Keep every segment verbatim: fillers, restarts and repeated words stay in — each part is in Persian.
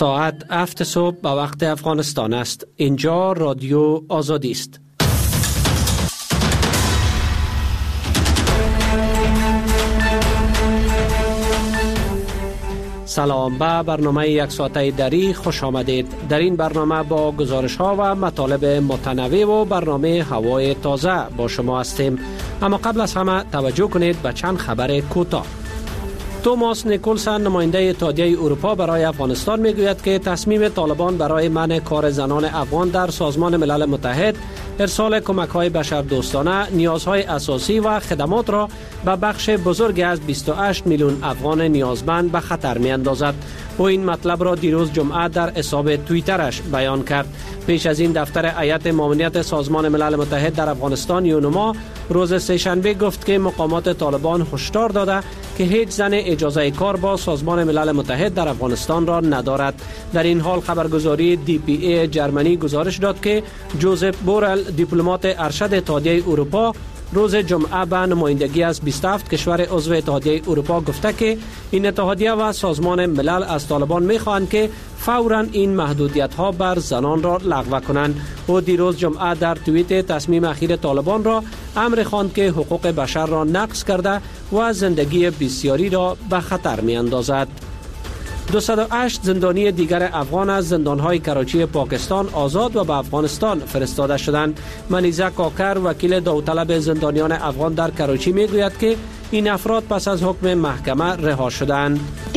ساعت هفت صبح به وقت افغانستان است. اینجا رادیو آزادی است. سلام، به برنامه یک ساعته دری خوش آمدید. در این برنامه با گزارش ها و مطالب متنوع و برنامه هوای تازه با شما هستیم. اما قبل از همه توجه کنید به چند خبر کوتاه. توماس نیکولسن نماینده اتحادیه اروپا برای افغانستان میگوید که تصمیم طالبان برای منع کار زنان افغان در سازمان ملل متحد، ارسال کمک‌های بشردوستانه، نیازهای اساسی و خدمات را به بخش بزرگی از بیست و هشت میلیون افغان نیازمند به خطر می‌اندازد. او این مطلب را دیروز جمعه در حساب توییترش بیان کرد. پیش از این دفتر هیئت ماموریت سازمان ملل متحد در افغانستان یونما روز سه‌شنبه گفت که مقامات طالبان هشدار داده که هیچ زن اجازه کار با سازمان ملل متحد در افغانستان را ندارد. در این حال خبرگزاری دی پی ای جرمنی گزارش داد که جوزف بورل، دیپلمات ارشد اتحادیه اروپا، روز جمعه به نمایندگی از بیست و هفت کشور عضو اتحادیه اروپا گفته که این اتحادیه و سازمان ملل از طالبان می‌خواهند که فوراً این محدودیت‌ها بر زنان را لغو کنند. او دیروز جمعه در توییت تصمیم اخیر طالبان را امر خواند که حقوق بشر را نقض کرده و زندگی بسیاری را به خطر می‌اندازد. دویست و هشت زندانی دیگر افغان از زندان‌های کراچی پاکستان آزاد و به افغانستان فرستاده شدند. منیزه کاکر، وکیل داوطلب زندانیان افغان در کراچی میگوید که این افراد پس از حکم محکمه رها شدند.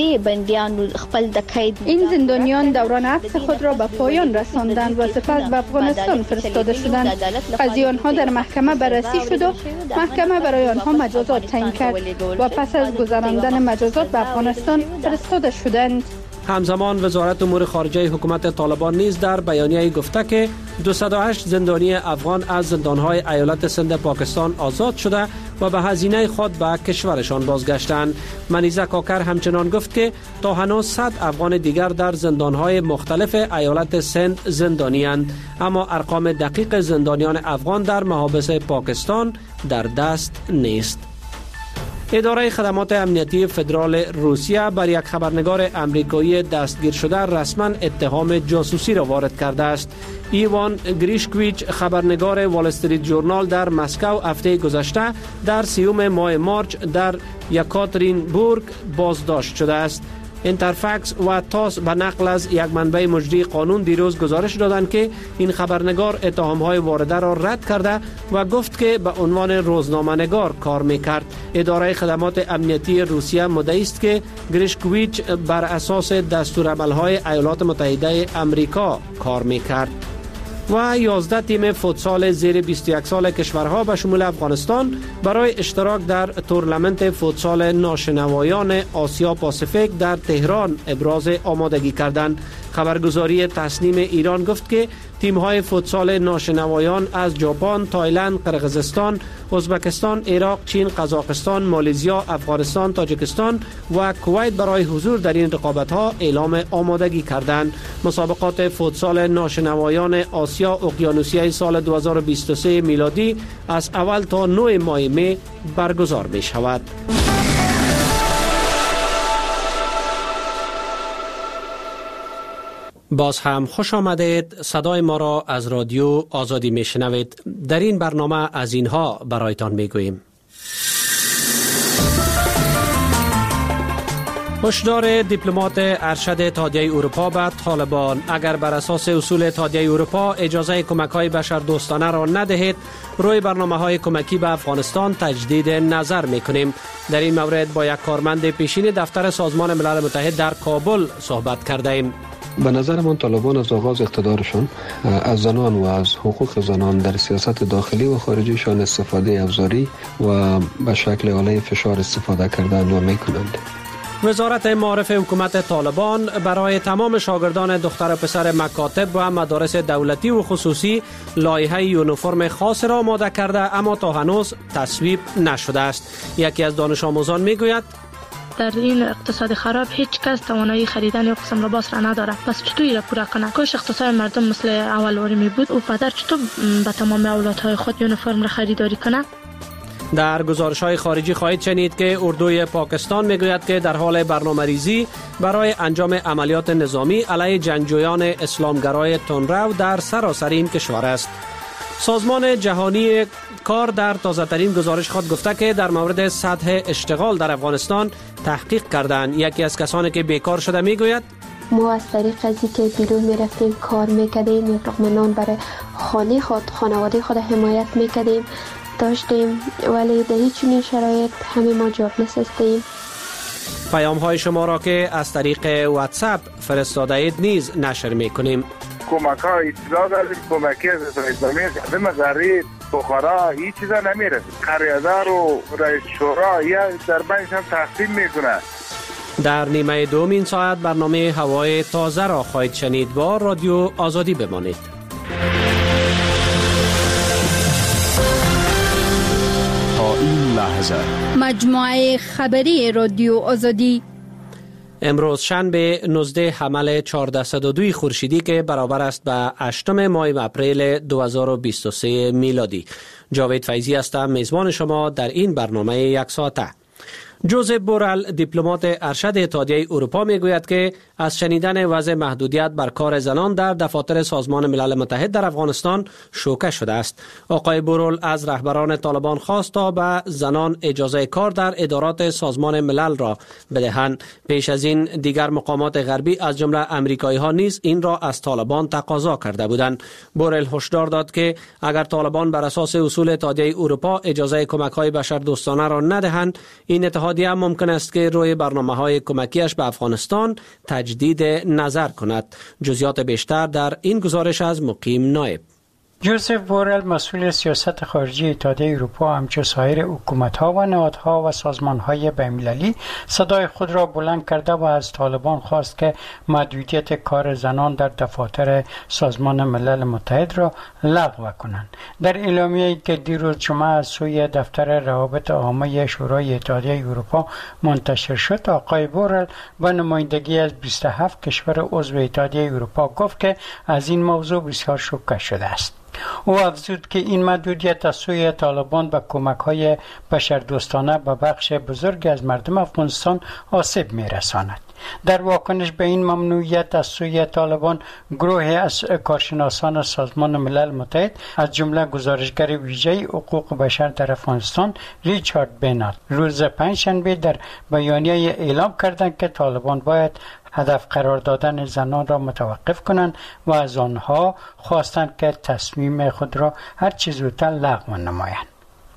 این زندانیان دوران حبس خود را به پایان رساندند و سپس به افغانستان فرستاده شدند. قضیه آنها در محکمه بررسی شد و محکمه برای آنها مجازات تعیین کرد و پس از گذراندن مجازات به افغانستان فرستاده شدند. همزمان وزارت امور خارجه حکومت طالبان نیز در بیانیه گفته که دویست و هشت زندانی افغان از زندانهای ایالت سند پاکستان آزاد شده و به هزینه خود به کشورشان بازگشتند. منیزه کاکر همچنان گفت که تا هنوز صد افغان دیگر در زندانهای مختلف ایالت سند زندانی اند، اما ارقام دقیق زندانیان افغان در محابس پاکستان در دست نیست. اداره خدمات امنیتی فدرال روسیه بر یک خبرنگار امریکایی دستگیر شده رسما اتهام جاسوسی را وارد کرده است. ایوان گریشکویچ، خبرنگار وال استریت جورنال در مسکو هفته گذشته در سیوم ماه مارچ در یکاترینبورگ بازداشت شده است. اینترفکس و تاس به نقل از یک منبع مجری قانون دیروز گزارش دادند که این خبرنگار اتهام‌های وارده را رد کرده و گفت که به عنوان روزنامه‌نگار کار می‌کرد. اداره خدمات امنیتی روسیه مدعی است که گریشکویچ بر اساس دستورالعمل‌های ایالات متحده آمریکا کار می‌کرد. و یازده تیم فوتسال زیر بیست و یک سال کشورها به شمول افغانستان برای اشتراک در تورنمنت فوتسال ناشنوایان آسیا پاسیفیک در تهران ابراز آمادگی کردند. خبرگزاری تسنیم ایران گفت که تیم‌های فوتسال ناشنوایان از ژاپن، تایلند، قرقیزستان، ازبکستان، عراق، چین، قزاقستان، مالزیا، افغانستان، تاجیکستان و کویت برای حضور در این رقابت‌ها اعلام آمادگی کردند. مسابقات فوتسال ناشنوایان آسیا اقیانوسیه سال دو هزار و بیست و سه میلادی از اول تا نه ماه می برگزار می‌شود. باز هم خوش آمدید. صدای ما را از رادیو آزادی میشنوید. در این برنامه از اینها برایتان میگوییم. هشدار دیپلمات ارشد اتحادیه اروپا به طالبان: اگر بر اساس اصول اتحادیه اروپا اجازه کمک‌های بشردوستانه را ندهید، روی برنامه‌های کمکی به افغانستان تجدید نظر می‌کنیم. در این مورد با یک کارمند پیشین دفتر سازمان ملل متحد در کابل صحبت کردیم. به نظر من طالبان از آغاز اقتدارشان از زنان و از حقوق زنان در سیاست داخلی و خارجیشان استفاده ابزاری و به شکل آله فشار استفاده کردند و میکنند. وزارت معارف حکومت طالبان برای تمام شاگردان دختر و پسر مکاتب و مدارس دولتی و خصوصی لایحه یونیفرم خاص را آماده کرده، اما تا هنوز تصویب نشده است. یکی از دانش آموزان میگوید در این اقتصاد خراب هیچ کس توانایی خریدن یک قسم لباس را نداره، پس چطور را پورا کنه؟ کاش اقتصاد مردم مثل اول واری می بود و پدر چطور به تمام اولادهای خود یونیفرم را خریداری کنه؟ در گزارش‌های خارجی خواهید شنید که اردوی پاکستان میگوید که در حال برنامه‌ریزی برای انجام عملیات نظامی علیه جنگجویان اسلامگرای تندرو در سراسر این کشور است. سازمان جهانی کار در تازه‌ترین گزارش خود گفته که در مورد سطح اشتغال در افغانستان تحقیق کردند. یکی از کسانی که بیکار شده میگوید ما از طریق ازی که بیرون میرفتیم کار میکردیم، لقمه برای خانه خود خانواده خود حمایت میکردیم داشتیم، ولی در هیچ چنین شرایط همه ما جابلس هستیم. پیام های شما را که از طریق واتساپ فرستاده اید نیز نشر میکنیم. کمک ها اطلاع داریم، کمکی از اسلامی قدم غریب بخارا هیچ چیزا نمیره. قریادار و رئیس شورا یا در بینش هم تقسیم میکنه. در نیمه دوم این ساعت برنامه هوای تازه را خواهید شنید. با رادیو آزادی بمانید. تا این لحظه مجموعه خبری رادیو آزادی امروز شنبه نوزده حمل چهارصد و دو خورشیدی که برابر است به هشتم ماه اپریل دو هزار و بیست و سه میلادی. جاوید فیضی هستم میزبان شما در این برنامه یک ساعته. جوزف بورل دیپلمات ارشد اتحادیه اروپا میگوید که از شنیدن وضع محدودیت بر کار زنان در دفاتر سازمان ملل متحد در افغانستان شوکه شده است. آقای بورل از رهبران طالبان خواست تا به زنان اجازه کار در ادارات سازمان ملل را بدهند. پیش از این دیگر مقامات غربی از جمله امریکایی ها نیز این را از طالبان تقاضا کرده بودند. بورل هشدار داد که اگر طالبان بر اساس اصول اتحادیه اروپا اجازه کمک های بشردوستانه را ندهند، این اتحادیه ممکن است که روی برنامه‌های کمکیش به افغانستان تجدید نظر کند. جزئیات بیشتر در این گزارش از مقیم نایب. جوزف بورل مسئول سیاست خارجی اتحادیه اروپا همچون سایر حکومت‌ها و نهادها و سازمان‌های بین‌المللی صدای خود را بلند کرده و از طالبان خواست که محدودیت کار زنان در دفاتر سازمان ملل متحد را لغو کنند. در اعلامیه‌ای که دیروز جمعه از سوی دفتر روابط عامه شورای اتحادیه اروپا منتشر شد، آقای بورل با نمایندگی از بیست و هفت کشور عضو اتحادیه اروپا گفت که از این موضوع بسیار شوکه شده است. او افزود که این محدودیت از سوی طالبان به کمک‌های بشردوستانه به بخش بزرگ از مردم افغانستان آسیب می‌رساند. در واکنش به این ممنوعیت از سوی طالبان، گروه از کارشناسان سازمان ملل متحد از جمله گزارشگر ویژه حقوق بشر در افغانستان ریچارد بینات روز پنجشنبه در بیانیه اعلام کردند که طالبان باید هدف قرار دادن زنان را متوقف کنند و از آنها خواستند که تصمیم خود را هر چه زودتر لغو نمایند.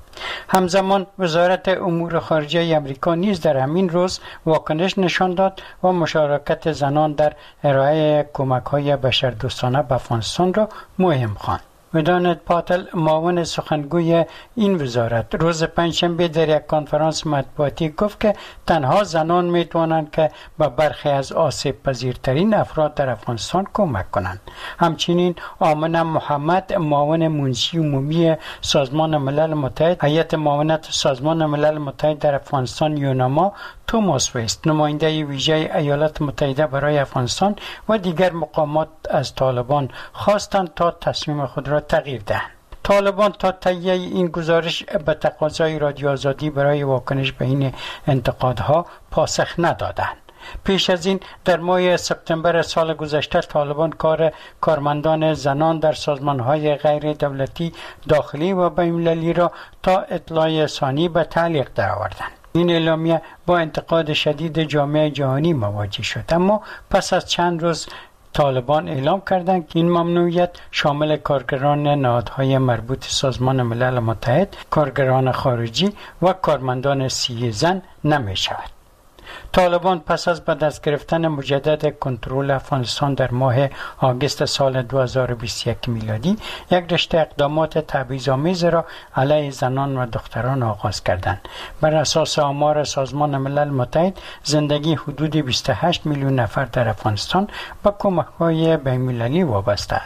همزمان وزارت امور خارجه امریکا نیز در همین روز واکنش نشان داد و مشارکت زنان در ارائه کمک‌های بشردوستانه به افغانستان را مهم خواند. ودانت پاتل معاون سخنگوی این وزارت روز پنجشنبه در یک کنفرانس مطبوعاتی گفت که تنها زنان میتوانند که به برخی از آسیب پذیرترین افراد در افغانستان کمک کنند. همچنین آمنه محمد معاون منشی عمومی سازمان ملل متحد، هیئت معاونت سازمان ملل متحد در افغانستان یوناما، توماس ویست نماینده ویژه ایالات متحده برای افغانستان و دیگر مقامات از طالبان خواستند تا تصمیم خود را تغییر دهند. طالبان تا تهیه این گزارش به تقاضای رادیو آزادی برای واکنش به این انتقادها پاسخ ندادند. پیش از این در ماه سپتامبر سال گذشته طالبان کار کارمندان زنان در سازمان‌های غیر دولتی داخلی و بین‌المللی را تا اطلاع ثانی به تعلیق درآوردند. این اعلامیه با انتقاد شدید جامعه جهانی مواجه شد، اما پس از چند روز طالبان اعلام کردند که این ممنوعیت شامل کارگران نهادهای مربوط سازمان ملل متحد، کارگران خارجی و کارمندان سیاسی زن نمی شود. طالبان پس از به دست گرفتن مجدد کنترل افغانستان در ماه آگوست سال دو هزار و بیست و یک میلادی یک رشته اقدامات تبعیض‌آمیز را علیه زنان و دختران آغاز کردند. بر اساس آمار سازمان ملل متحد، زندگی حدود بیست و هشت میلیون نفر در افغانستان با کمک‌های بین‌المللی وابسته است.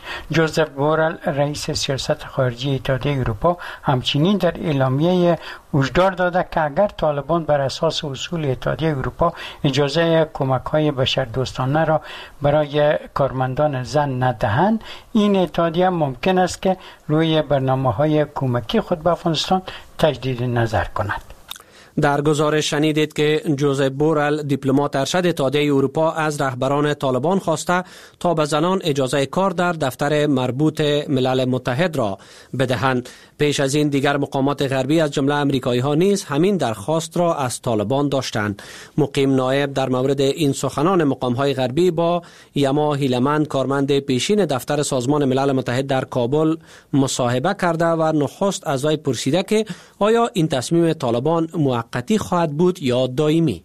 جوزف بورل رئیس سیاست خارجی اتحادیه اروپا همچنین در اعلامیه هشدار داده که اگر طالبان بر اساس اصول اتحادیه اروپا اجازه کمک‌های بشردوستانه را برای کارمندان زن ندهند، این اتحادیه ممکن است که روی برنامه‌های کمکی خود به افغانستان تجدید نظر کند. در گزارش شنیدید که جوزف بورل دیپلمات ارشد اتحادیه اروپا از رهبران طالبان خواسته تا به زنان اجازه کار در دفتر مربوط ملل متحد را بدهند. پیش از این دیگر مقامات غربی از جمله امریکایی ها نیز همین درخواست را از طالبان داشتند. مقیم نایب در مورد این سخنان مقام های غربی با یما هیلمن، کارمند پیشین دفتر سازمان ملل متحد در کابل، مصاحبه کرده و نخست از وی پرسیده که آیا این تصمیم طالبان موقتی خواهد بود یا دائمی؟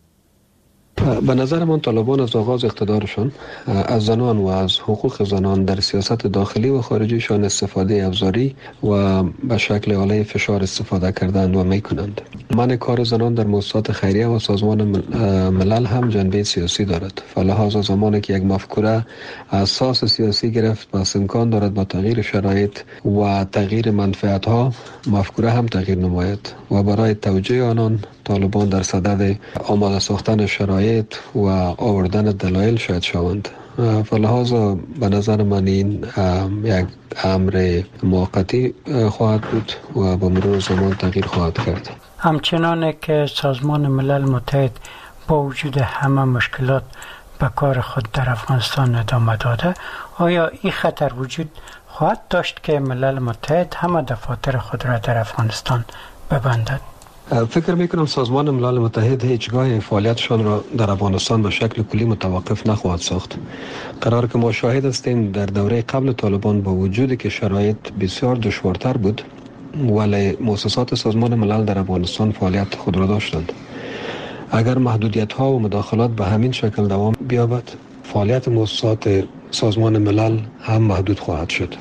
به نظر من طالبان از آغاز اقتدارشان از زنان و از حقوق زنان در سیاست داخلی و خارجیشان استفاده ابزاری و به شکل آله فشار استفاده کردند و میکنند. من کار زنان در مؤسسات خیریه و سازمان ملل هم جنبه سیاسی دارد. فلحاظ زمانی که یک مفکوره اساس سیاسی گرفت، پس امکان دارد با تغییر شرایط و تغییر منفعت ها مفکوره هم تغییر نماید و برای توجیه آنان طالبان در صدد آماده ساختن شرایط و آوردن دلایل شاید شوند. فلحاظ به نظر من این یک امر موقتی خواهد بود و با مرور زمان تغییر خواهد کرد. همچنانه که سازمان ملل متحد با وجود همه مشکلات به کار خود در افغانستان ادامه داده، آیا این خطر وجود خواهد داشت که ملل متحد همه دفاتر خود را در افغانستان ببندد؟ فکر میکنم سازمان ملل متحد هیچگاه فعالیتشان را در افغانستان به شکل کلی متوقف نخواهد ساخت. قرار که ما شاهد هستیم در دوره قبل طالبان با وجودی که شرایط بسیار دشوارتر بود، ولی مؤسسات سازمان ملل در افغانستان فعالیت خود را داشتند. اگر محدودیت ها و مداخلات به همین شکل دوام بیابد، فعالیت مؤسسات سازمان ملل هم محدود خواهد شد.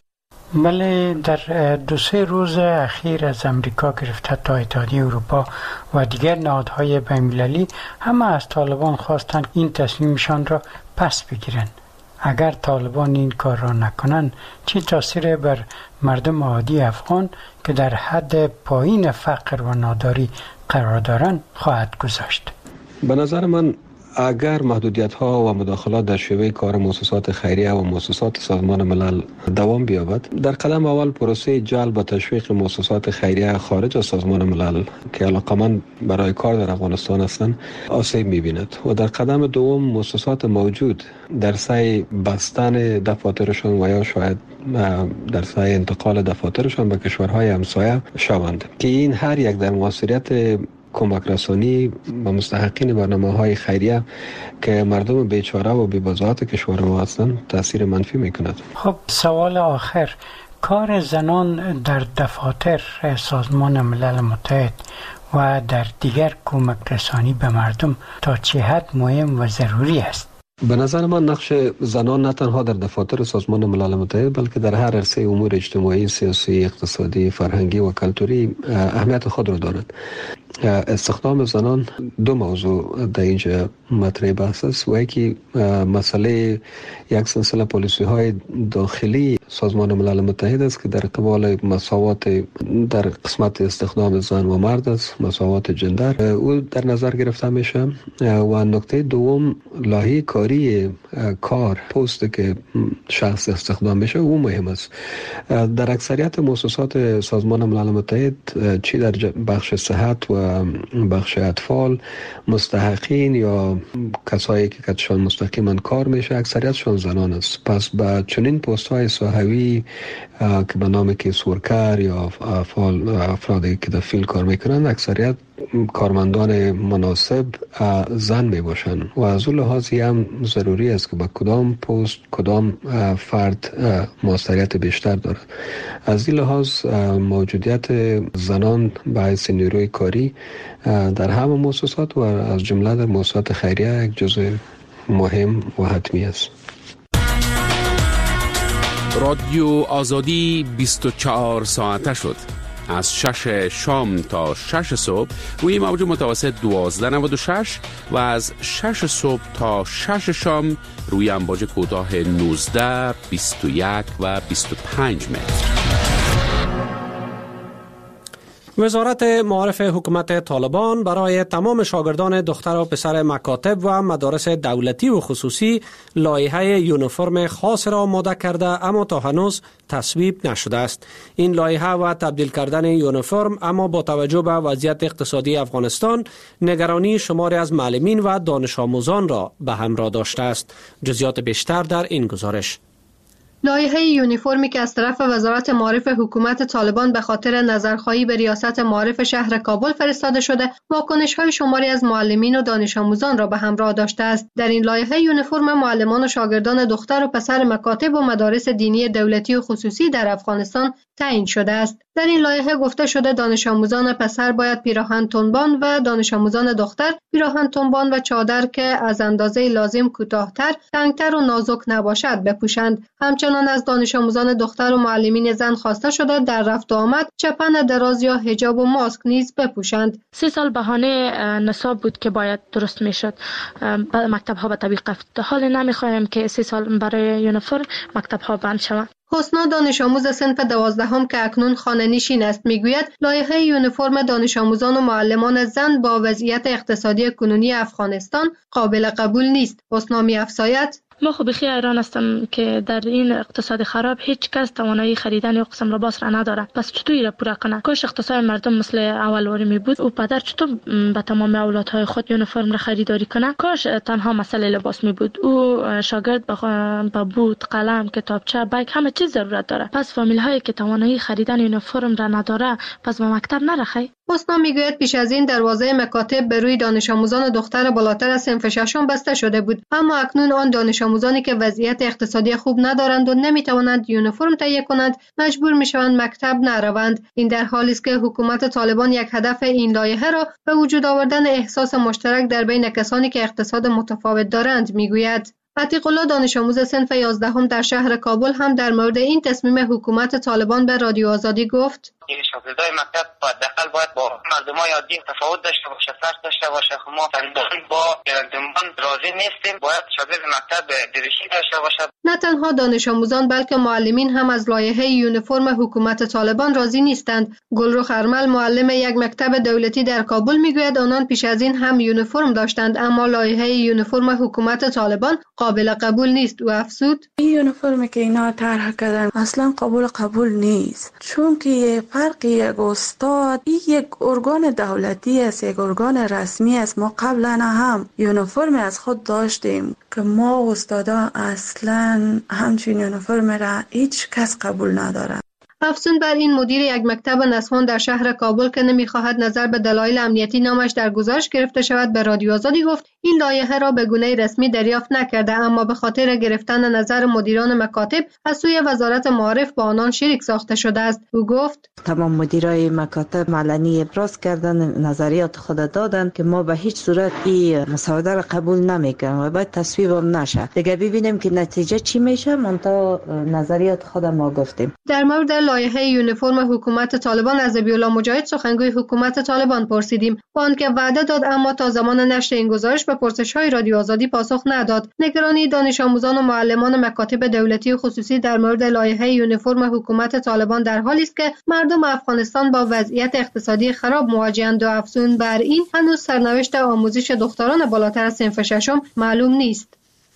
بله، در دو سه روز اخیر از امریکا گرفته تا اتحادیه اروپا و دیگر نهادهای بین‌المللی همه از طالبان خواستند این تصمیمشان را پس بگیرند. اگر طالبان این کار را نکنند، چه تاثیر بر مردم عادی افغان که در حد پایین فقر و ناداری قرار دارند خواهد گذاشت؟ به نظر من اگر محدودیت ها و مداخلات در شیوه کار مؤسسات خیریه و مؤسسات سازمان ملل دوام بیابد، در قدم اول پروسه جلب و تشویق مؤسسات خیریه خارج از سازمان ملل که علاقمند برای کار در افغانستان هستند آسیب می‌بیند و در قدم دوم مؤسسات موجود در سعی بستن دفاترشان و یا شاید در سعی انتقال دفاترشان به کشورهای همسایه شوند که این هر یک در موثریت کمک رسانی و مستحقین برنامه‌های خیریه که مردم بیچاره و بی‌بضاعت کشور ما هستند تاثیر منفی می‌کند. خب سوال آخر، کار زنان در دفاتر سازمان ملل متحد و در دیگر کمک رسانی به مردم تا چه حد مهم و ضروری است؟ به نظر من نقش زنان نه تنها در دفاتر سازمان ملل متحد بلکه در هر عرصه امور اجتماعی، سیاسی، اقتصادی، فرهنگی و کلتوری اهمیت خود را دارد. استخدام زنان دو موضوع در اینجا مطرح بحث است و یکی مسئله یک سلسله پالیسی های داخلی سازمان ملل متحد است که در قبال مساوات در قسمت استخدام زن و مرد است، مساوات جندر او در نظر گرفته میشه و نکته دوم لایحه کاری کار پست که شخص استخدام میشه او مهم است. در اکثریت مؤسسات سازمان ملل متحد چی در بخش صحت و بخش اطفال مستحقین یا کسایی که کتشان مستقیما کار میشه اکثریتشان زنان است. پس با چنین پست های صحوی که به نام کیس ورکر یا افرادی که در فیلد کار میکنند اکثریت کارمندان مناسب زن می باشند و از اون لحاظی هم ضروری است که با کدام پست کدام فرد موثریت بیشتر دارد. از این لحاظ موجودیت زنان به حیث نیروی کاری در همه مؤسسات و از جمله در مؤسسات خیریه یک جزء مهم و حتمی است. رادیو آزادی بیست و چهار ساعته شد. از شش شام تا شش صبح روی موج متوسط دوازده نود و شش و از شش صبح تا شش شام روی امواج کوتاه نوزده، بیست و یک و بیست و پنج متر. وزارت معارف حکومت طالبان برای تمام شاگردان دختر و پسر مکاتب و مدارس دولتی و خصوصی لایحه یونیفرم خاص را آماده کرده، اما تا هنوز تصویب نشده است. این لایحه و تبدیل کردن یونیفرم اما با توجه به وضعیت اقتصادی افغانستان نگرانی شماری از معلمین و دانش آموزان را به همراه داشته است. جزئیات بیشتر در این گزارش. لایحه یونیفرمی که از طرف وزارت معارف حکومت طالبان به خاطر نظرخواهی به ریاست معارف شهر کابل فرستاده شده، واکنش‌های شماری از معلمین و دانش آموزان را به همراه داشته است. در این لایحه یونیفرم معلمان و شاگردان دختر و پسر مکاتب و مدارس دینی دولتی و خصوصی در افغانستان تعیین شده است. در این لایحه گفته شده دانش آموزان پسر باید پیراهن تنبان و دانش آموزان دختر پیراهن تنبان و چادر که از اندازه لازم کوتاه‌تر، تنگتر و نازک نباشد بپوشند. همچنین از دانش آموزان دختر و معلمین زن خواسته شده در رفت و آمد چپن دراز یا حجاب و ماسک نیز بپوشند. سه سال بهانه نصاب بود که باید درست میشد مکتب ها به طبیق رفت. حال نمیخوایم که سه سال برای یونیفرم مکتب ها بند شود. حسنا دانش آموز صنف دوازدهم که اکنون خانه نشین است میگوید لایحه یونیفرم دانش آموزان و معلمان زن با وضعیت اقتصادی کنونی افغانستان قابل قبول نیست. حسنا می‌افزاید ما خب بخی ایران هستم که در این اقتصاد خراب هیچ کس توانایی خریدن یک قسم لباس را نداره. پس چطور را پورا کنه؟ کاش اقتصاد مردم مثل اولواری می بود. او پدر چطور به تمام اولادهای خود یونیفرم را خریداری کنه؟ کاش تنها مسئله لباس می بود. او شاگرد به بود، قلم، کتابچه، بیگ همه چیز ضرورت داره. پس فامیل هایی که توانایی خریدن یونیفرم را نداره پس به مکتب نرخی. حسنا میگوید پیش از این دروازه مکاتب به روی دانش آموزان دختر بالاتر از صنف ششم بسته شده بود، اما اکنون آن دانش آموزانی که وضعیت اقتصادی خوب ندارند و نمیتوانند یونیفرم تهیه کنند مجبور میشوند مکتب نروند. این در حالی است که حکومت طالبان یک هدف این لایحه را به وجود آوردن احساس مشترک در بین کسانی که اقتصاد متفاوت دارند میگوید. عتیق الله دانش آموز صنف یازدهم در شهر کابل هم در مورد این تصمیم حکومت طالبان به رادیو آزادی گفت: شاگردای مکتب حداقل باید با مردمای عادی تفاوت داشته باشه، فرق داشته باشه. ما تنظیم با گردنبان راضی نیستیم، باید شاگرد مکتب دریشی داشته باشه. نه تنها دانش آموزان بلکه معلمین هم از لایحه یونیفرم حکومت طالبان راضی نیستند. گلرخ ارمل معلم یک مکتب دولتی در کابل میگوید آنان پیش از این هم یونیفرم داشتند، اما لایحه یونیفرم حکومت طالبان قابل قبول نیست. و افزود این یونیفرمی که اینا طرح کردن اصلا قابل قبول نیست، چون که فرق یک استاد یک ارگان دولتی است، یک ارگان رسمی است. ما قبلا هم یونیفرم از خود داشتیم که ما استادا اصلا همچین یونیفرم را هیچ کس قبول نداره. افزون بر این مدیر یک مکتب نسوان در شهر کابل که نمیخواهد نظر به دلایل امنیتی نامش در گزارش گرفته شود به رادیو آزادی گفت این لایحه را به گونه رسمی دریافت نکرده، اما به خاطر گرفتن نظر مدیران مکاتب از سوی وزارت معارف با آنان شریک ساخته شده است. او گفت تمام مدیرای مکاتب علنی ابراز کردن، نظریات خود دادن که ما به هیچ صورت این مسوده را قبول نمیکنیم و باید تصویب هم نشه. دیگه ببینیم که نتیجه چی میشه. من تا نظریات خود ما گفتیم. در مورد لایحه یونیفرم حکومت طالبان از ابی‌الله مجاهد سخنگوی حکومت طالبان پرسیدیم، با آنکه وعده داد اما تا زمان نشر این گزارش به پرسش‌های رادیو آزادی پاسخ نداد. نگرانی دانش آموزان و معلمان مکاتب دولتی و خصوصی در مورد لایحه یونیفرم حکومت طالبان در حالی است که مردم افغانستان با وضعیت اقتصادی خراب مواجه‌اند و افزون بر این هنوز سرنوشت آموزش دختران بالاتر از صنف ششم معلوم نیست.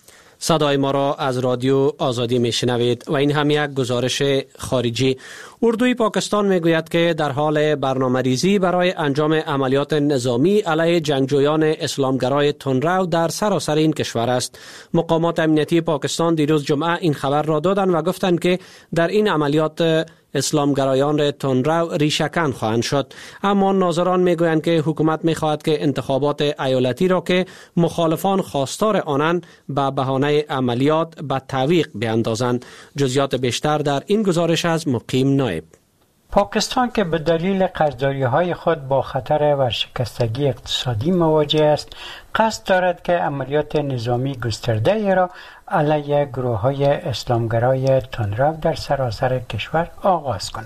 صدای ما را از رادیو آزادی میشنوید و این هم یک گزارش خارجی. اردوی پاکستان میگوید که در حال برنامه‌ریزی برای انجام عملیات نظامی علیه جنگجویان اسلامگرای تندرو در سراسر این کشور است. مقامات امنیتی پاکستان دیروز جمعه این خبر را دادند و گفتند که در این عملیات اسلامگرایان تندرو ریشه‌کن خواهند شد، اما ناظران میگویند که حکومت میخواهد که انتخابات ایالتی را که مخالفان خواستار آنند به بهانه عملیات به تعویق بیاندازند. جزئیات بیشتر در این گزارش از مقیم نایب. پاکستان که به دلیل قرضداری‌های خود با خطر ورشکستگی اقتصادی مواجه است، قصد دارد که عملیات نظامی گسترده را علیه گروه‌های اسلامگرای تندرو در سراسر کشور آغاز کند.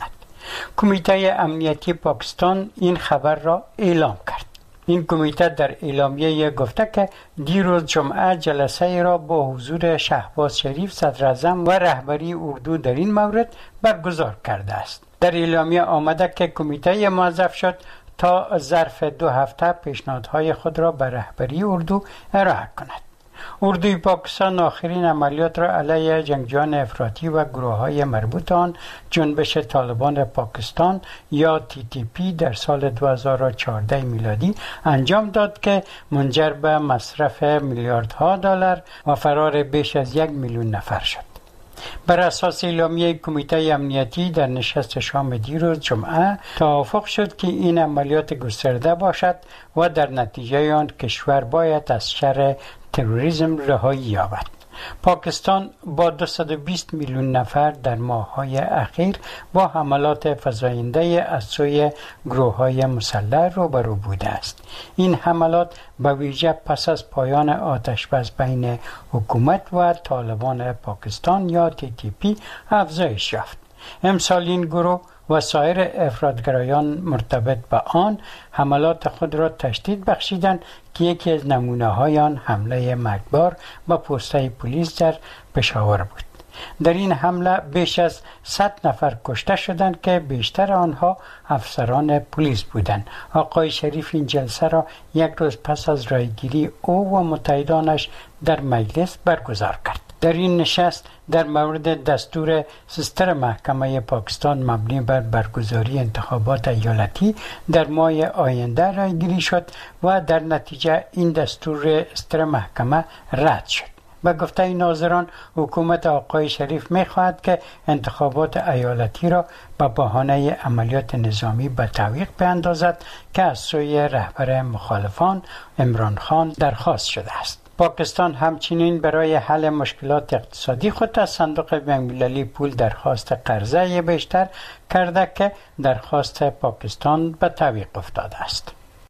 کمیته امنیتی پاکستان این خبر را اعلام کرد. این کمیته در اعلامیه گفته که دیروز جمعه جلسه را با حضور شهباز شریف صدر اعظم و رهبری اردو در این مورد برگزار کرده است. در اعلامیه آمده که کمیته موظف شد تا ظرف دو هفته پیشنهادهای خود را به رهبری اردو ارائه کند. اردوی پاکستان آخرین عملیات را علیه جنگجویان افراطی و گروه‌های مربوط آن جنبش طالبان پاکستان یا تی تی پی در سال دو هزار و چهارده میلادی انجام داد که منجر به مصرف میلیاردها دلار و فرار بیش از یک میلیون نفر شد. بر اساس اعلامیه کمیته امنیتی در نشست شام دیروز جمعه توافق شد که این عملیات گسترده باشد و در نتیجه آن کشور باید از شر تروریسم رهایی یابد. پاکستان با دویست و بیست میلیون نفر در ماه‌های اخیر با حملات فزاینده از سوی گروه‌های مسلح روبرو بوده است. این حملات به ویژه پس از پایان آتش‌بس بین حکومت و طالبان پاکستان یا تی تی پی افزایش یافت. امسال این گروه و سایر افراطگرایان مرتبط به آن حملات خود را تشدید بخشیدند که یکی از نمونه‌های آن حمله مرگبار به پست‌های پلیس در پشاور بود. در این حمله بیش از صد نفر کشته شدند که بیشتر آنها افسران پلیس بودند. آقای شریف این جلسه را یک روز پس از رایگیری او و متحدانش در مجلس برگزار کرد. در این نشست در مورد دستور سستر محکمه پاکستان مبنی بر برگزاری انتخابات ایالتی در ماه آینده رایگیری شد و در نتیجه این دستور سستر محکمه رد شد. به گفته ناظران حکومت آقای شریف می‌خواهد که انتخابات ایالتی را به بهانه عملیات نظامی به تعویق بیندازد که از سوی رهبر مخالفان عمران خان درخواست شده است. پاکستان همچنین برای حل مشکلات اقتصادی خود از صندوق بین‌المللی پول درخواست قرضه بیشتر کرده که درخواست پاکستان به تعویق افتاده است.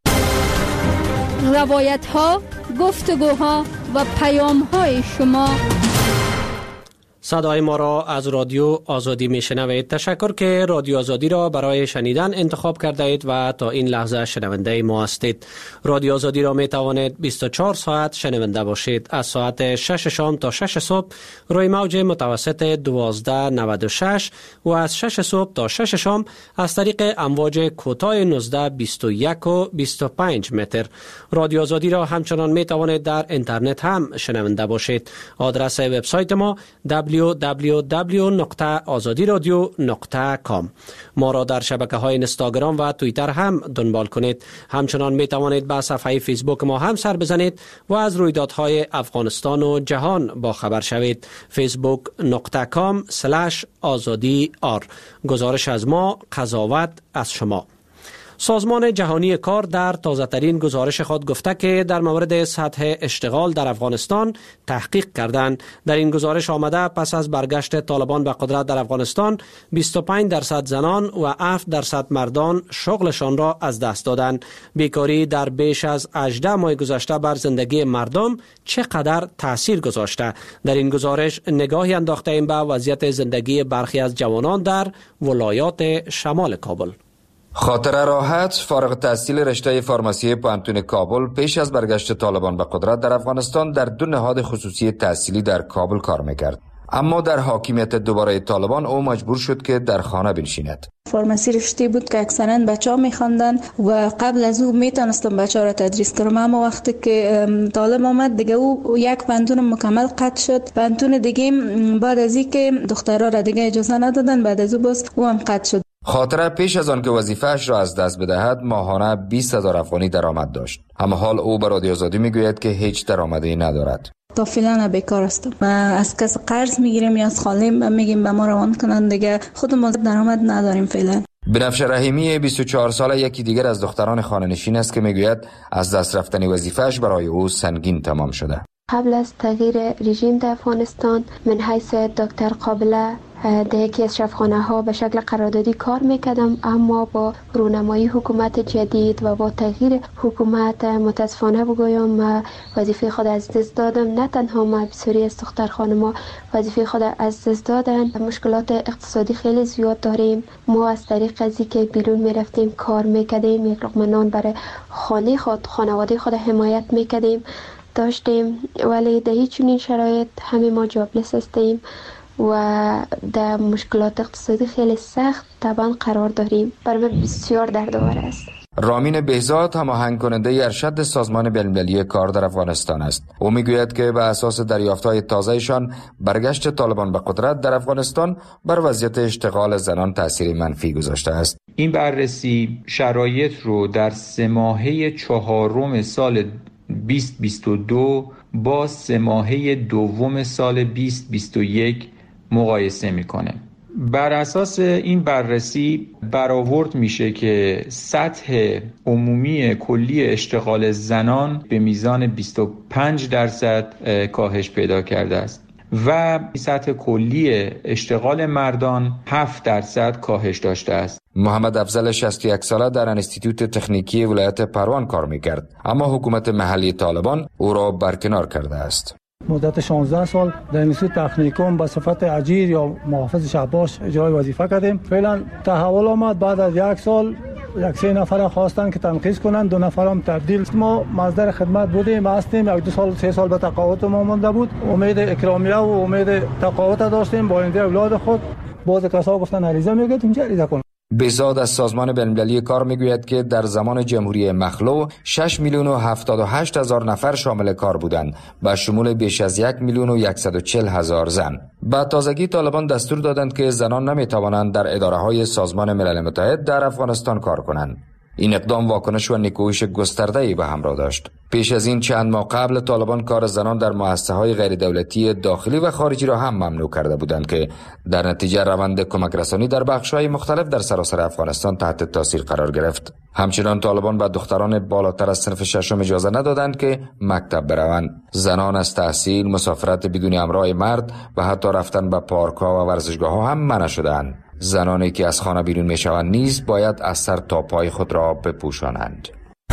روایت ها، گفتگوها و پیام های شما. صدای ما را از رادیو آزادی میشنوید. تشکر که رادیو آزادی را برای شنیدن انتخاب کرده اید و تا این لحظه شنونده ما هستید. رادیو آزادی را می توانید بیست و چهار ساعت شنونده باشید. از ساعت شش شام تا شش صبح روی موج متوسط دوازده نود و شش و از شش صبح تا شش شام از طریق امواج کوتاه نوزده بیست و یک و بیست و پنج متر. رادیو آزادی را همچنان می توانید در اینترنت هم شنونده باشید. آدرس وبسایت ما دبلیو دبلیو دبلیو نقطه آزادی رادیو نقطه کام. ما را در شبکه‌های اینستاگرام و توییتر هم دنبال کنید. همچنان می توانید به صفحه فیسبوک ما هم سر بزنید و از رویدادهای افغانستان و جهان با خبر شوید. فیسبوک نقطه کام سلش آزادی آر. گزارش از ما، قضاوت از شما. سازمان جهانی کار در تازه‌ترین گزارش خود گفته که در مورد سطح اشتغال در افغانستان تحقیق کردند. در این گزارش آمده پس از برگشت طالبان به قدرت در افغانستان بیست و پنج درصد زنان و هفت درصد مردان شغلشان را از دست دادند. بیکاری در بیش از هجده ماه گذشته بر زندگی مردم چقدر تاثیر گذاشته؟ در این گزارش نگاهی انداخته ایم به وضعیت زندگی برخی از جوانان در ولایات شمال کابل. خاطر راحت فارغ التحصیل رشته فارماسی پوهنتون کابل پیش از برگشت طالبان به قدرت در افغانستان در دو نهاد خصوصی تحصیلی در کابل کار میکرد. اما در حاکمیت دوباره طالبان او مجبور شد که در خانه بنشیند. فارماسی رشته بود که اکثرا بچه‌ها می‌خواندن و قبل از او میتونستم بچه‌ها را تدریس کنم، اما وقتی که طالب آمد دیگه او یک پوهنتون مکمل قطع شد. پوهنتون دیگه بعد از اینکه دخترها را دیگه اجازه ندادن، بعد از او باز او هم قطع شد. خاطره پیش از آن که وظیفه‌اش را از دست بدهد ماهانه بیست هزار افغانی درآمد داشت، اما حال او به رادیو آزادی میگوید که هیچ درآمدی ندارد. تا فعلا بیکار هستم. ما از کس قرض میگیریم یا از خاله میگیم به ما روان کنن، دیگه خود ما درآمد نداریم فعلا. بنفشه رحیمی بیست و چهار ساله یکی دیگر از دختران خانه‌نشین است که میگوید از دست رفتن وظیفه‌اش برای او سنگین تمام شده. قبل از تغییر رژیم در افغانستان من حیث دکتر قابله در یکی از شفاخانه ها به شکل قراردادی کار میکردم، اما با رونمایی حکومت جدید و با تغییر حکومت متاسفانه بگویم وظیفه خود از دست دادم. نه تنها ما، بسیاری از دختر خانما وظیفه خود از دست دادن. مشکلات اقتصادی خیلی زیاد داریم. ما از طریق ازی که بیرون میرفتیم کار میکردیم، یک لقمه نان برای خانه خود، خانواده خود حمایت میکردیم داشتیم، ولی در هیچ چنین شرایط همه ما جابلس هستیم و در مشکلات اقتصادی خیلی سخت طبعا قرار داریم. برای من بسیار دردآور است. رامین بهزاد هماهنگ کننده ارشد سازمان بین‌المللی کار در افغانستان است. او میگوید که به اساس دریافت‌های تازه‌شان برگشت طالبان به قدرت در افغانستان بر وضعیت اشتغال زنان تأثیر منفی گذاشته است. این بررسی شرایط رو در سه ماهه چهارم سال بیست بیست و دو با سه ماهه دوم سال بیست بیست و یک مقایسه میکنه. بر اساس این بررسی برآورد میشه که سطح عمومی کلی اشتغال زنان به میزان بیست و پنج درصد کاهش پیدا کرده است و سطح کلی اشتغال مردان هفت درصد کاهش داشته است. محمد افضل شصت و یک ساله در انستیتوت تکنیکی ولایت پروان کار میکرد، اما حکومت محلی طالبان او را برکنار کرده است. مدت شانزده سال در انستیتوت تکنیکوم به صفت اجیر یا محافظ شهباش اجرای وظیفه کردیم. فعلا تحول آمد، بعد از یک سال یک سه نفر خواستن که تنقیض کنن، دو نفرم تبدیل. ما مصدر خدمت بودیم، هستیم. یک دو سال سه سال به تقاعد ما مونده بود. امید اکرامیه و امید تقاعد داشتیم با آینده اولاد خود. باز کسا گفتن عریضه میگید اینجا عریضه کن. بهزاد از سازمان بین‌المللی کار میگوید که در زمان جمهوری مخلوع شش میلیون و هفتاد و هشت هزار نفر شامل کار بودند، به شمول بیش از یک میلیون و صد و چهل هزار زن. با تازگی طالبان دستور دادند که زنان نمیتوانند در اداره‌های سازمان ملل متحد در افغانستان کار کنند. این اقدام واکنش و نیکویش گسترده‌ای به همراه داشت. پیش از این چند ماه قبل طالبان کار زنان در مؤسسه‌های غیر دولتی داخلی و خارجی را هم ممنوع کرده بودند که در نتیجه روند کمک رسانی در بخش‌های مختلف در سراسر افغانستان تحت تاثیر قرار گرفت. همچنان طالبان به دختران بالاتر از صنف ششم اجازه ندادند که مکتب بروند. زنان از تحصیل، مسافرت بدون همراه مرد و حتی رفتن به پارک‌ها و ورزشگاه‌ها هم منع شدند. زنانی که از خانه بیرون میشوند نیز باید از سر تا پای خود را بپوشانند.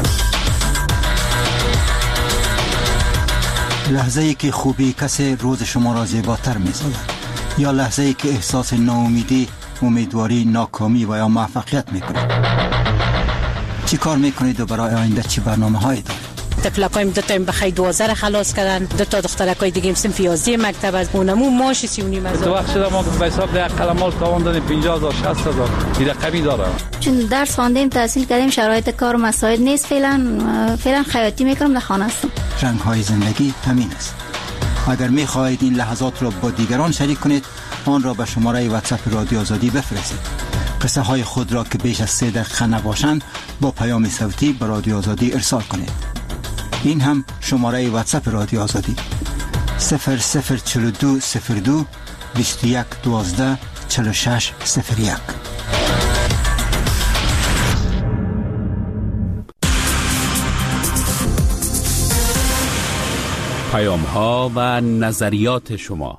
لحظه ای که خوبی کسی روز شما را زیباتر می‌سازد، یا لحظه ای که احساس ناامیدی، امیدواری، ناکامی و یا موفقیت می‌کنید. چی کار می‌کنید و برای آینده چی برنامه‌هایی دارید؟ تفلکایم دو تا بخیر دوازده خلاص کردن، دو تا دخترکای دیگه سنف یازده مکتب از اونمو ماش سی و نیم هزار. تو وقت شده ما به حساب ده قلمال تاوان دادیم پنجاه هزار شصت هزار دیگه کمی داره. چون درس خواندیم تحصیل کردیم شرایط کار و مساعد نیست، فعلا فعلا خیاطی میکنم در خانه هستم. رنگ‌های زندگی همین است. اگر می‌خواهید این لحظات را با دیگران شریک کنید، آن را به شماره واتساپ رادیو آزادی بفرستید. قصه های خود را که بیش از سه دقیقه نباشند با پیام صوتی به رادیو آزادی ارسال کنید. این هم شماره واتساپ رادیو آزادی صفر صفر چهل و دو صفر دو بیست و یک دوازده چهل و شش صفر یک. پیام ها و نظریات شما.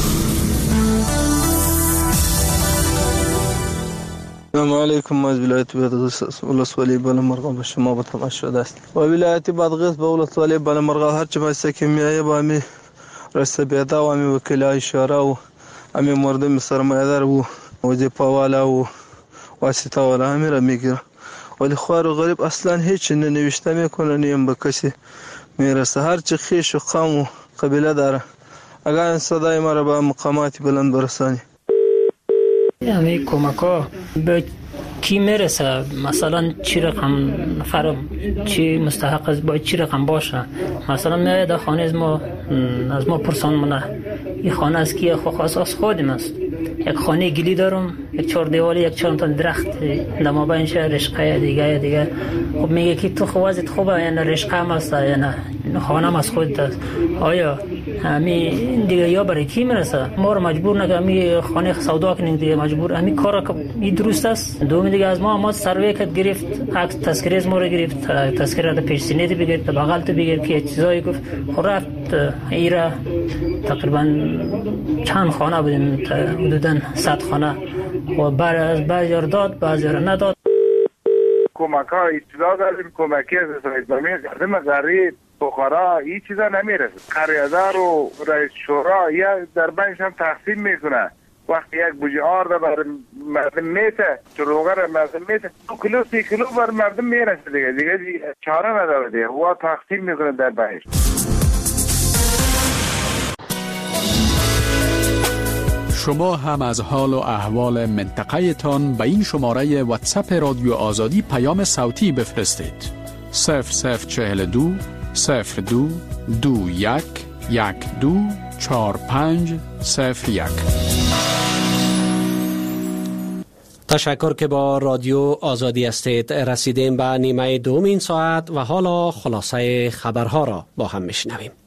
السلام علیکم. از ولایت بادغیس ولسوالی بالامرغا به شما با تماس شده است. و ولایت بادغیس به ولسوالی بالامرغا هر چه بایسته که میایه با امی رسته بیدا و امی وکیلای شورا و امی مردم سرمایه‌دار و وظیفه والا و واسطه والا امی را میگیره، ولی خوار و غریب اصلا هیچ ننوشته میکنه، نیم به کسی میرسه. هر چه خیش و قوم و قبیله داره، اگر این صدای ما را به مقامات بلند برسانی. همه کمک ها به کی میرسه؟ مثلا چی رقم نفر چی مستحق است، باید چی رقم باشه؟ مثلا میاد در خانه از ما از ما پرسان منه این خانه از کیه؟ خو خاص از خودم است. یک خانه گلی دارم، یک چهار دیوالی، یک چهار تا درخت در مابین شه رشقه دیگه دیگه. خب میگه که تو خوازت خوبه یا نه رشقه هم است یا نه خانه هم از خودت است. آیا امی دیگه یا برای کی میرسه؟ ما رو مجبور نکنه امی خانه سودا کنیم دیگه، مجبور امی کار که این درست است. دوم دیگه از ما ما سروی کد گرفت، عکس تذکره از ما رو گرفت، تذکره پیش سینه دی بگیر، بغل تو بگیر که چیزایی گفت. رفت ایرا تقریبا چند خانه بودیم، حدوداً صد خانه و بعد از بعضی رو داد بعضی رو نداد. کمک ها ابتدا داریم، کمکی از اسرائیل کردیم غریب بخارا این چیزا نمیرسه. قریادار و رئیس شورا یا در بینش هم تقسیم میکنه. وقتی یک بوجه آرد بر مردم میته، چروغه را مردم میته، دو کیلو سی کیلو بر مردم میرسه دیگه دیگه چاره نداره دیگه، و تقسیم میکنه در بینش. شما هم از حال و احوال منطقه تان به این شماره واتساپ رادیو آزادی پیام صوتی بفرستید. صفر صفر چهل دو صفر دو دو یک یک دو چهار پنج صفر یک. تشکر که با رادیو آزادی هستید. رسیدیم به نیمه دوم این ساعت و حالا خلاصه خبرها را با هم میشنویم.